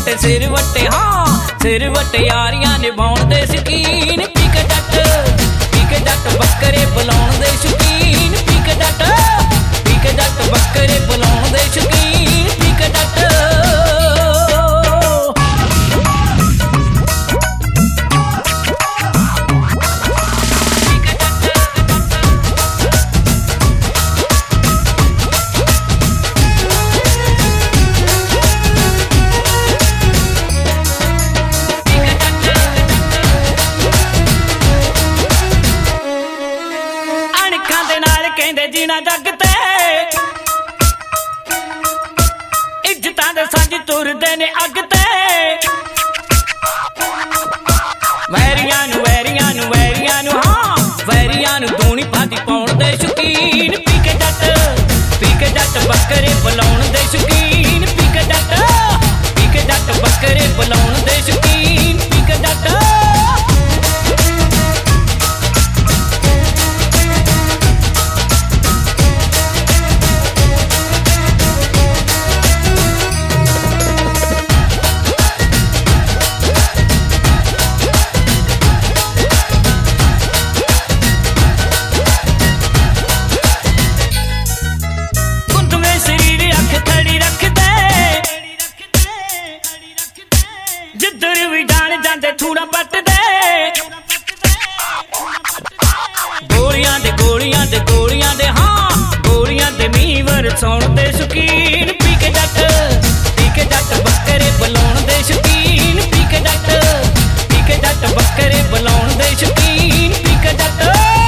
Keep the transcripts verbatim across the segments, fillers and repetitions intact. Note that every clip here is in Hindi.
वट्टे सिर वट्टे हाँ सिर वट्टे यारियां निभाउण दे शकीन पी के जट पी के जट बकरे बुलाउण दे शकीन पी के जट पी के जट बकरे बुलाउण दे शकीन पी के जट जीना जग ते इज्जतां दे संज तुरदे ने अग ते वैरियां नू वैरियां नू वैरियां नू हाँ वैरियां नू दूनी भादी पाउण दे शकीन पी के जट पी के जट बकरे बुलाउण दे शकीन पी के जट पी के जट बकरे बुलाउण दे शकीन पी के जट जिधर भी जान जाते थूड़ा पट दे गोलियां दे गोलियां दे गोलियां दे हाँ गोलियां दे मीवर सौण दे शकीन पी के जट पी के जट बकरे बुलाउण दे शकीन पी के जट पी के जट बकरे बुलाउण दे शकीन पी के जट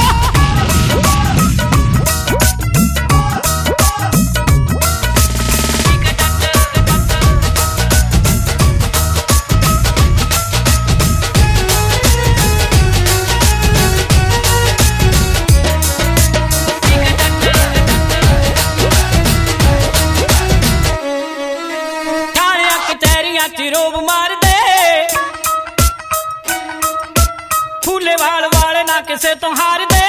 रोब मार दे फूले वाल वाले ना किसे तो हार दे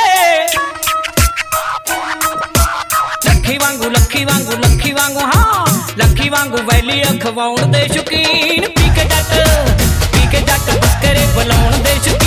लखी वांगू लखी वांगू लखी वांगू हाँ लखी वांगू वैली अखवाउण दे शकीन पी के जट पी के जट बकरे बुलाउण दे शकीन